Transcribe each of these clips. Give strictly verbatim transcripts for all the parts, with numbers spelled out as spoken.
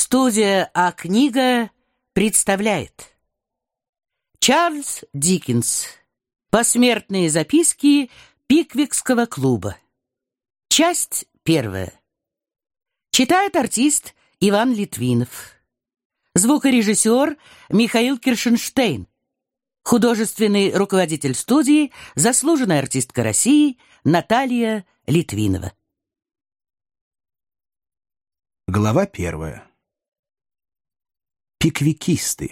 Студия «А-книга» представляет Чарльз Диккенс. Посмертные записки Пиквикского клуба. Часть первая. Читает артист Иван Литвинов. Звукорежиссер Михаил Киршенштейн. Художественный руководитель студии, заслуженная артистка России Наталья Литвинова. Глава первая. Пиквикисты.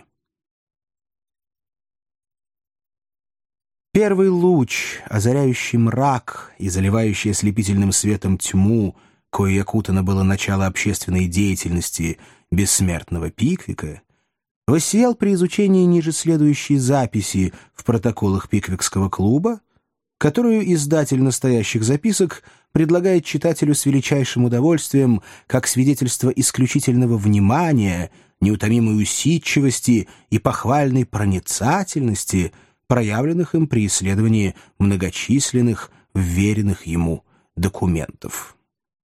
Первый луч, озаряющий мрак и заливающий ослепительным светом тьму, коей окутано было начало общественной деятельности бессмертного Пиквика, воссиял при изучении ниже следующей записи в протоколах Пиквикского клуба, которую издатель настоящих записок предлагает читателю с величайшим удовольствием как свидетельство исключительного внимания, неутомимой усидчивости и похвальной проницательности, проявленных им при исследовании многочисленных, вверенных ему документов.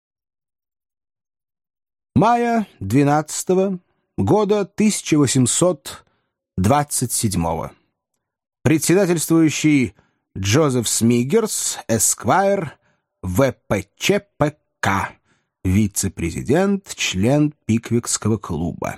Мая двенадцатого года тысяча восемьсот двадцать седьмого. Председательствующий Джозеф Смиггерс, эсквайр, вэ пэ че пэ ка, вице-президент, член Пиквикского клуба.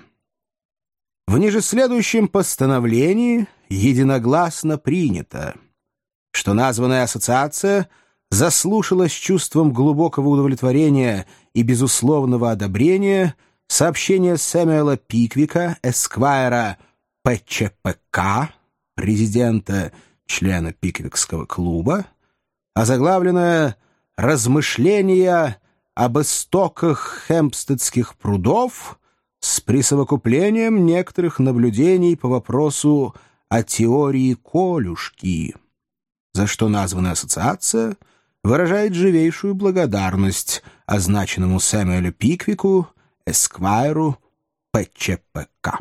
В ниже следующем постановлении единогласно принято, что названная ассоциация заслушала с чувством глубокого удовлетворения и безусловного одобрения сообщение Сэмюэла Пиквика, эсквайра, пэ че пэ ка, президента, члена Пиквикского клуба, озаглавленное «Размышления об истоках хемпстедских прудов» с присовокуплением некоторых наблюдений по вопросу о теории Колюшки, за что названная ассоциация выражает живейшую благодарность означенному Сэмюэлю Пиквику, эсквайру, пэ че пэ ка.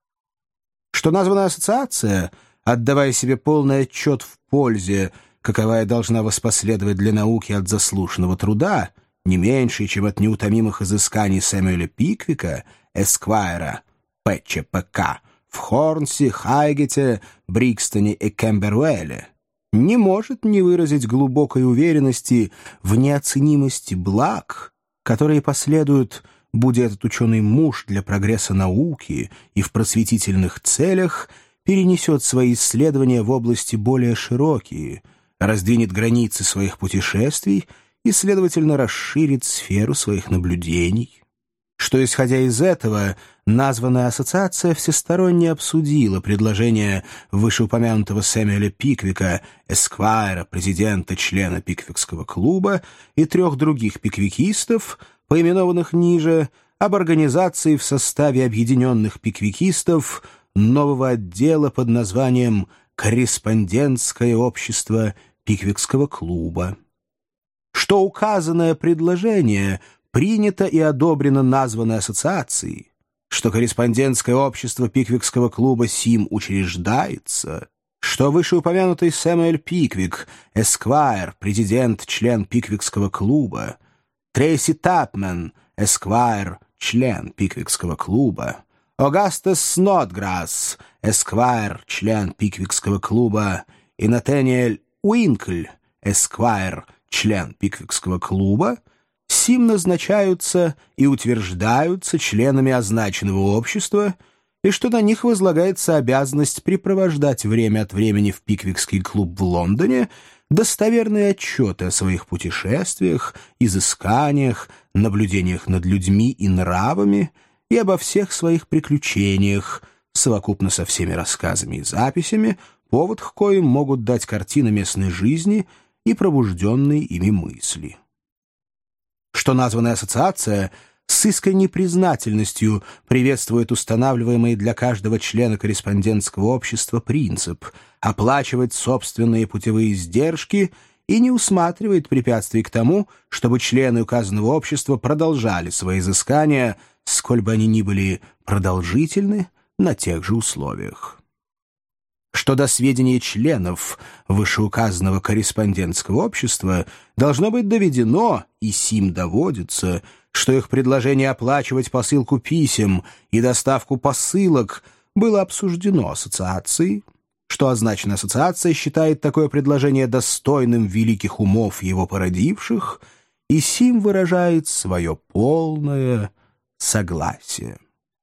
Что названная ассоциация, отдавая себе полный отчет в пользе, каковая должна воспоследовать для науки от заслуженного труда, не меньше, чем от неутомимых изысканий Сэмюэля Пиквика, эсквайра, пэ че пэ ка, в Хорнсе, Хайгете, Брикстоне и Кембервелле, не может не выразить глубокой уверенности в неоценимости благ, которые последуют, будь этот ученый муж для прогресса науки и в просветительных целях, перенесет свои исследования в области более широкие, раздвинет границы своих путешествий и, следовательно, расширит сферу своих наблюдений. Что, исходя из этого, названная ассоциация всесторонне обсудила предложение вышеупомянутого Сэмюэля Пиквика, эсквайра, президента, члена Пиквикского клуба, и трех других пиквикистов, поименованных ниже, об организации в составе объединенных пиквикистов нового отдела под названием «Корреспондентское общество Пиквикского клуба». Что указанное предложение принято и одобрено названной ассоциацией, что корреспондентское общество Пиквикского клуба сим учреждается, что вышеупомянутый Сэмюэль Пиквик, эсквайр, президент, член Пиквикского клуба, Трейси Тапмен, эсквайр, член Пиквикского клуба, Огастас Снодграсс, эсквайр, член Пиквикского клуба, и Натаниэль Уинкль, эсквайр, член Пиквикского клуба, сим назначаются и утверждаются членами означенного общества, и что на них возлагается обязанность препровождать время от времени в Пиквикский клуб в Лондоне достоверные отчеты о своих путешествиях, изысканиях, наблюдениях над людьми и нравами и обо всех своих приключениях, совокупно со всеми рассказами и записями, повод к коим могут дать картины местной жизни и пробужденные ими мысли. Что названная ассоциация с искренней признательностью приветствует устанавливаемый для каждого члена корреспондентского общества принцип оплачивать собственные путевые издержки и не усматривает препятствий к тому, чтобы члены указанного общества продолжали свои изыскания, сколь бы они ни были продолжительны, на тех же условиях. Что до сведения членов вышеуказанного корреспондентского общества должно быть доведено, и сим доводится, что их предложение оплачивать посылку писем и доставку посылок было обсуждено ассоциацией, что означенная ассоциация считает такое предложение достойным великих умов его породивших, и сим выражает свое полное согласие.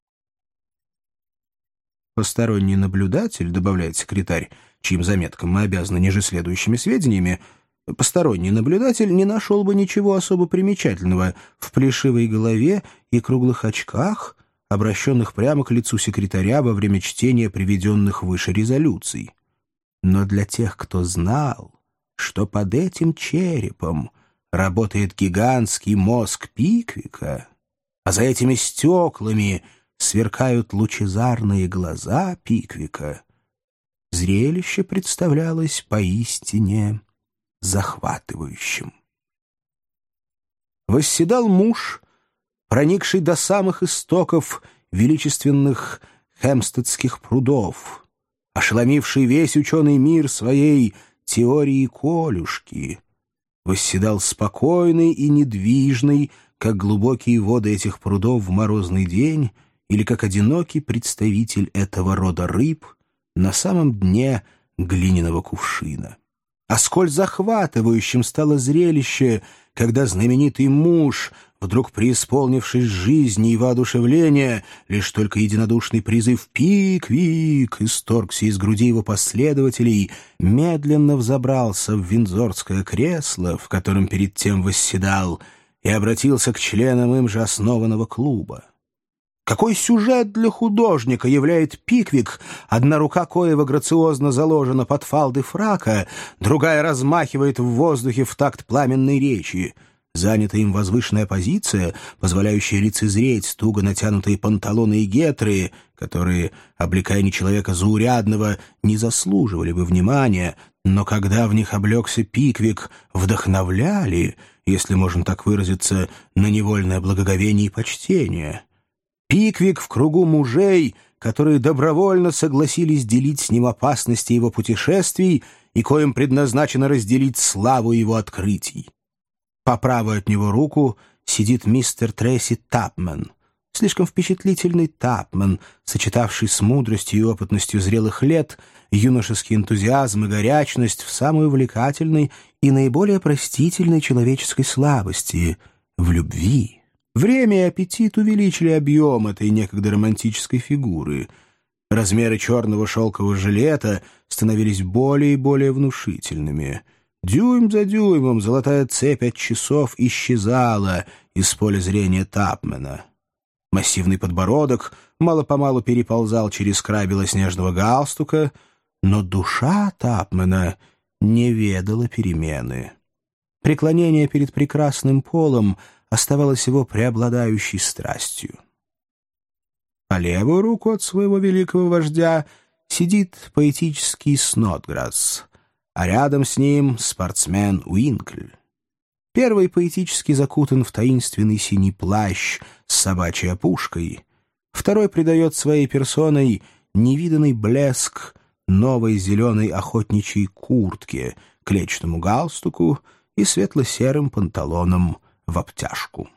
Посторонний наблюдатель, добавляет секретарь, чьим заметкам мы обязаны ниже следующими сведениями, посторонний наблюдатель не нашел бы ничего особо примечательного в плешивой голове и круглых очках, обращенных прямо к лицу секретаря во время чтения приведенных выше резолюций. Но для тех, кто знал, что под этим черепом работает гигантский мозг Пиквика, а за этими стеклами сверкают лучезарные глаза Пиквика, зрелище представлялось поистине захватывающим. Восседал муж, проникший до самых истоков величественных хемстедских прудов, ошеломивший весь ученый мир своей теорией Колюшки, восседал спокойный и недвижный, как глубокие воды этих прудов в морозный день или как одинокий представитель этого рода рыб на самом дне глиняного кувшина. А сколь захватывающим стало зрелище, когда знаменитый муж, вдруг преисполнившись жизни и воодушевления, лишь только единодушный призыв «Пик-Вик» исторгся из груди его последователей, медленно взобрался в виндзорское кресло, в котором перед тем восседал, и обратился к членам им же основанного клуба. Какой сюжет для художника являет Пиквик, одна рука коего грациозно заложена под фалды фрака, другая размахивает в воздухе в такт пламенной речи. Занята им возвышенная позиция, позволяющая лицезреть туго натянутые панталоны и гетры, которые, облекая не человека заурядного, не заслуживали бы внимания, но когда в них облегся Пиквик, вдохновляли, если можно так выразиться, на невольное благоговение и почтение. Пиквик в кругу мужей, которые добровольно согласились делить с ним опасности его путешествий и коим предназначено разделить славу его открытий. По правую от него руку сидит мистер Трейси Тапман, слишком впечатлительный Тапман, сочетавший с мудростью и опытностью зрелых лет юношеский энтузиазм и горячность в самой увлекательной и наиболее простительной человеческой слабости — в любви. Время и аппетит увеличили объем этой некогда романтической фигуры. Размеры черного шелкового жилета становились более и более внушительными. Дюйм за дюймом золотая цепь от часов исчезала из поля зрения Тапмана. Массивный подбородок мало-помалу переползал через край белоснежного галстука, но душа Тапмана не ведала перемены. Преклонение перед прекрасным полом оставалось его преобладающей страстью. По левую руку от своего великого вождя сидит поэтический Снодграсс, а рядом с ним спортсмен Уинкль. Первый поэтически закутан в таинственный синий плащ с собачьей опушкой, второй придает своей персоной невиданный блеск новой зеленой охотничьей куртке, клетчатому галстуку и светло-серым панталонам в обтяжку.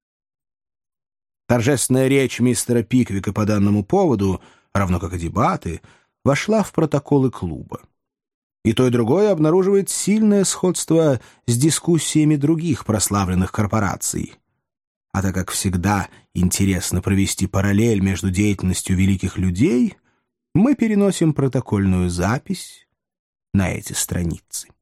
Торжественная речь мистера Пиквика по данному поводу, равно как и дебаты, вошла в протоколы клуба. И то, и другое обнаруживает сильное сходство с дискуссиями других прославленных корпораций. А так как всегда интересно провести параллель между деятельностью великих людей, мы переносим протокольную запись на эти страницы.